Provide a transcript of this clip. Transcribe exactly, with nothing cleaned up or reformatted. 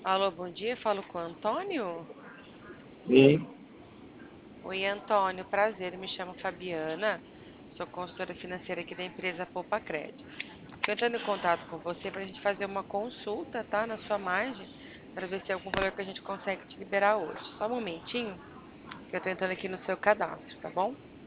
Alô, bom dia. Falo com o Antônio. Sim, Oi, Antônio. Prazer. Me chamo Fabiana. Sou consultora financeira aqui da empresa Poupa Crédito. Estou entrando em contato com você para a gente fazer uma consulta, tá? Na sua margem, para ver se é algum valor que a gente consegue te liberar hoje. Só um momentinho, que eu estou entrando aqui no seu cadastro, tá bom?